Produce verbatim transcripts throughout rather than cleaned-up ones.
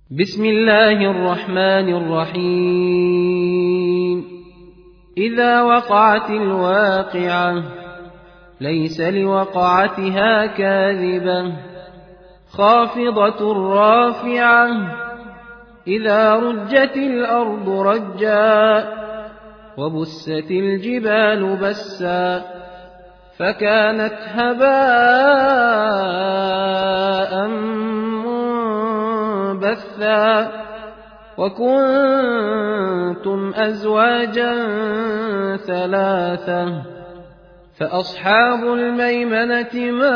بسم الله الرحمن الرحيم إذا وقعت الواقعة ليس لوقعتها كاذبة خافضة رافعة إذا رجت الأرض رجا وبست الجبال بسا فكانت هباء منبثا وكنتم أزواجا ثلاثة فأصحاب الميمنة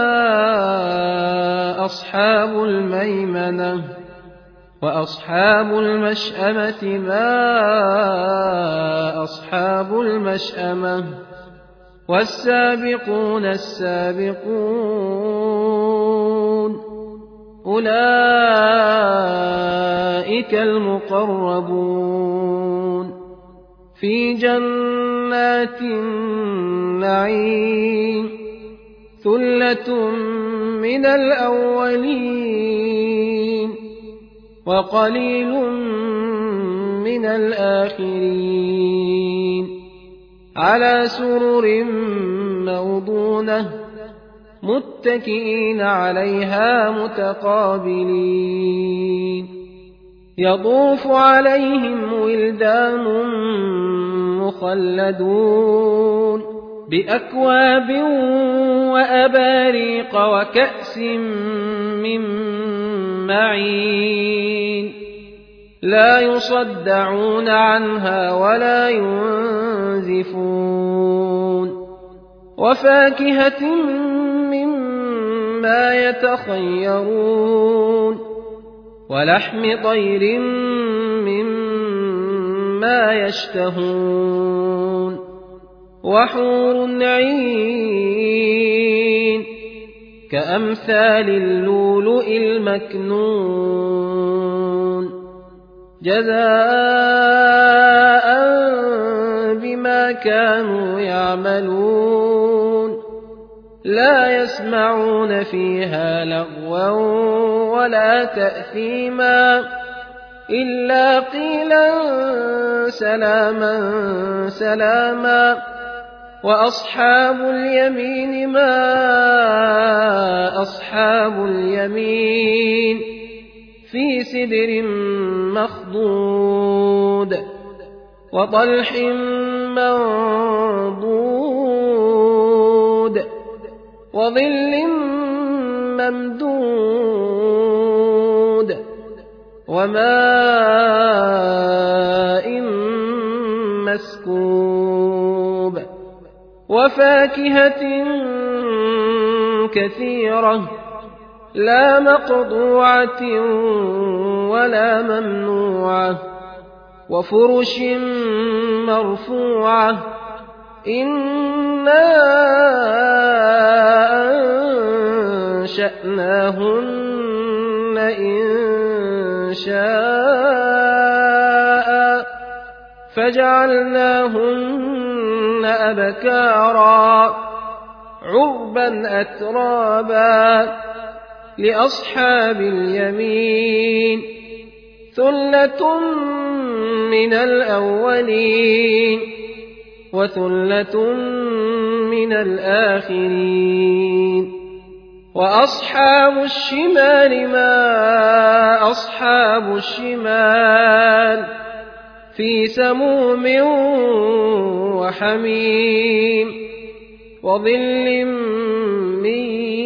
ما أصحاب الميمنة وأصحاب المشأمة ما أصحاب المشأمة والسابقون السابقون أولئك المقربون في جنات النعيم ثلة من الأولين وقليل من الآخرين على سرر موضونة متكئين عليها متقابلين يطوف عليهم ولدان مخلدون بأكواب وأباريق وكأس من معين لا يصدعون عنها ولا ينزفون وفاكهة مما يتخيرون ولحم طير مما يشتهون وحور عين كأمثال اللؤلؤ المكنون جزاء بما كانوا يعملون لا يسمعون فيها لغوا ولا تأثيما إلا قيلا سلاما سلاما وأصحاب اليمين ما أصحاب اليمين في سدر مخضود وطلح منضود وظل ممدود وماء مسكوب وفاكهة كثيرة لا مقطوعة ولا ممنوعة وفرش مرفوعة إنا أنشأناهن إن شاء فجعلناهن أبكارا عربا أترابا لأصحاب اليمين ثلة من الأولين وثلة من الآخرين وأصحاب الشمال ما أصحاب الشمال في سموم وحميم وظل من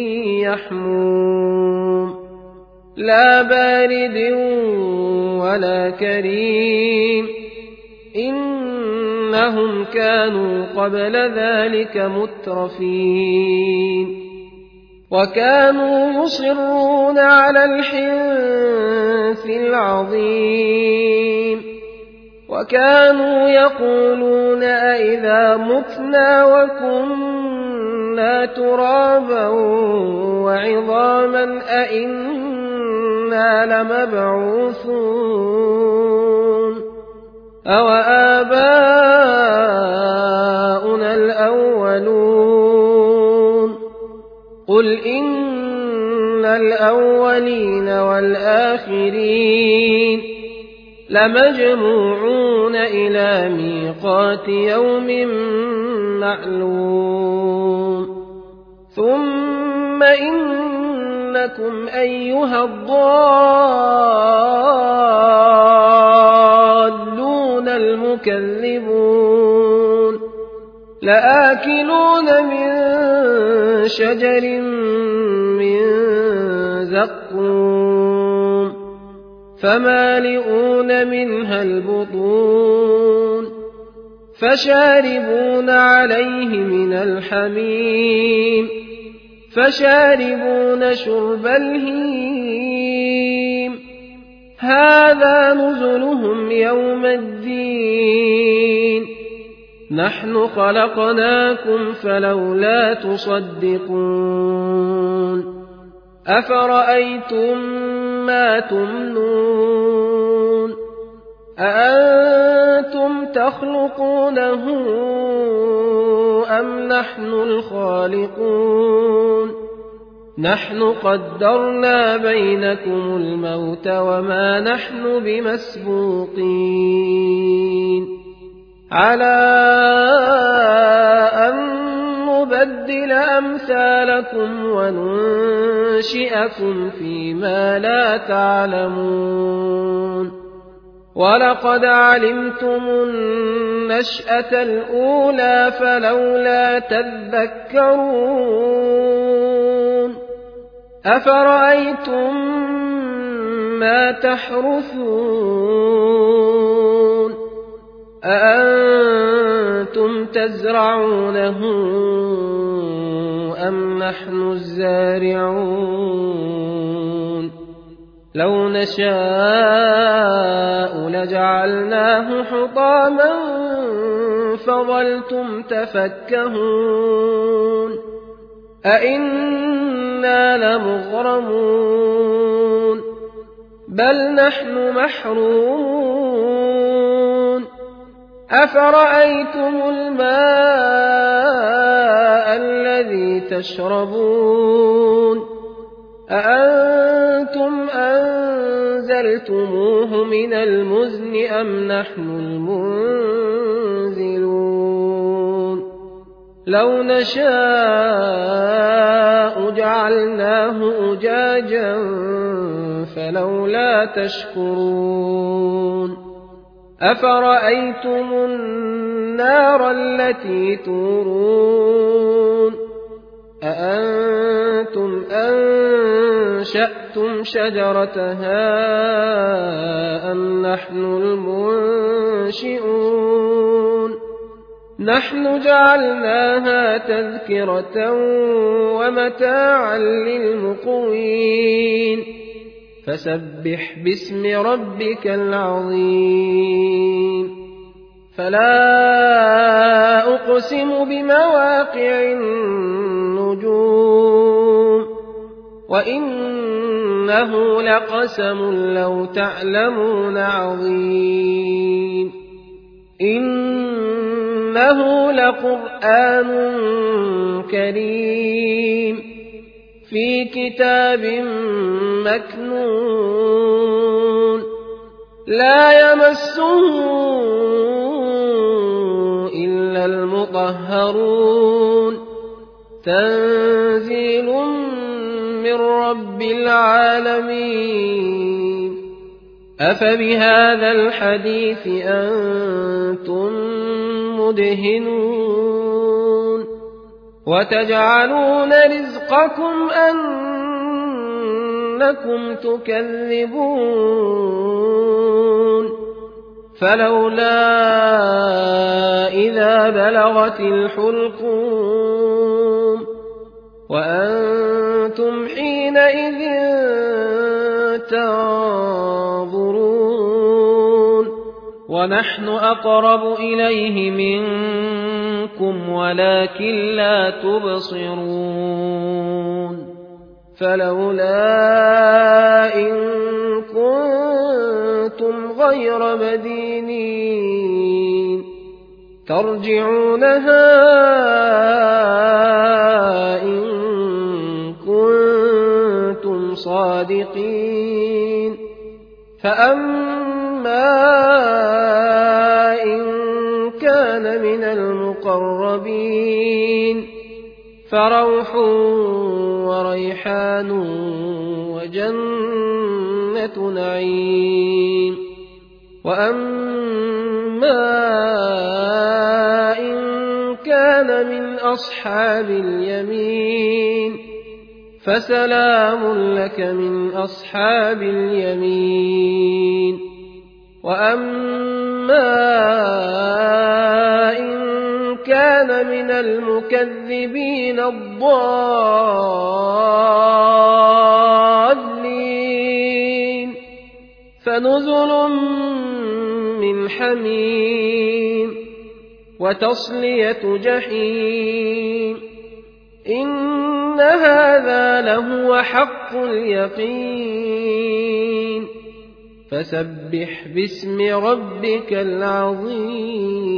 يحموم لا بارد ولا كريم إنهم كانوا قبل ذلك مترفين وكانوا يصرون على الحنث العظيم وكانوا يقولون أئذا متنا وكنا ترابا وعظاما أئنا لمبعوثون أو آباؤنا الأولون قل إن الأولين والآخرين لمجموعون إلى ميقات يوم معلوم ثم إنكم أيها الضالون المكذبون لآكلون من شجر من زقوم فمالئون منها البطون فشاربون عليه من الحميم فشاربون شرب الهيم هذا نزلهم يوم الدين نحن خلقناكم فلولا تصدقون أفرأيتم ما تمنون أأنتم تخلقونه أم نحن الخالقون نحن قدرنا بينكم الموت وما نحن بمسبوقين على أن نبدل أمثالكم وننشئكم فيما لا تعلمون ولقد علمتم النشأة الأولى فلولا تذكرون أفرأيتم ما تحرثون أأنتم تزرعونه أم نحن الزارعون لو نشاء لجعلناه حطاما فظلتم تفكهون أئنا لمغرمون بل نحن محرومون أفرأيتم الماء الذي تشربون أأنتم أنزلتموه من المزن أم نحن المنزلون لو نشاء جعلناه أجاجا فلولا تشكرون أفرأيتم النار التي تورون أأنتم أنشأتم شجرتها أم نحن المنشئون نحن جعلناها تذكرة ومتاعا للمقوين فسبح باسم ربك العظيم فلا أقسم بمواقع النجوم وإنه لقسم لو تعلمون عظيم إنه لقرآن كريم في كتاب مكنون لا يمسه إلا المطهرون تنزيل من رب العالمين أفبهذا الحديث أنتم مدهنون وتجعلون رزقكم أنكم تكذبون فلولا إذا بلغت الحلقوم وأنتم حينئذ تنظرون ونحن أقرب إليه منكم ولكن لا تبصرون فلولا إن كنتم غير مدينين ترجعونها إن كنتم صادقين فأما إن كان من المقربين فروح وريحان وجنة نعيم وأما إن كان من أصحاب اليمين فسلام لك من أصحاب اليمين وأما إن كان من المكذبين الضالين فنزل من حميم وتصلية جحيم إن هذا لهو حق اليقين فسبح باسم ربك العظيم